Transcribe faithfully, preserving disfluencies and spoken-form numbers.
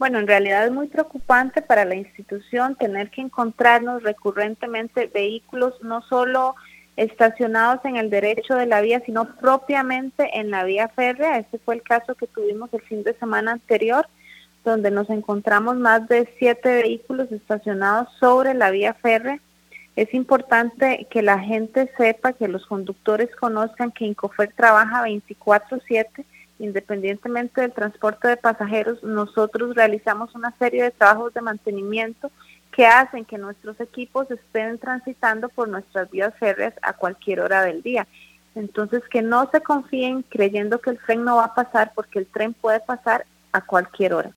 Bueno, en realidad es muy preocupante para la institución tener que encontrarnos recurrentemente vehículos no solo estacionados en el derecho de la vía, sino propiamente en la vía férrea. Este fue el caso que tuvimos el fin de semana anterior, donde nos encontramos más de siete vehículos estacionados sobre la vía férrea. Es importante que la gente sepa, que los conductores conozcan que Incofer trabaja veinticuatro siete, independientemente del transporte de pasajeros. Nosotros realizamos una serie de trabajos de mantenimiento que hacen que nuestros equipos estén transitando por nuestras vías férreas a cualquier hora del día. Entonces, que no se confíen creyendo que el tren no va a pasar, porque el tren puede pasar a cualquier hora.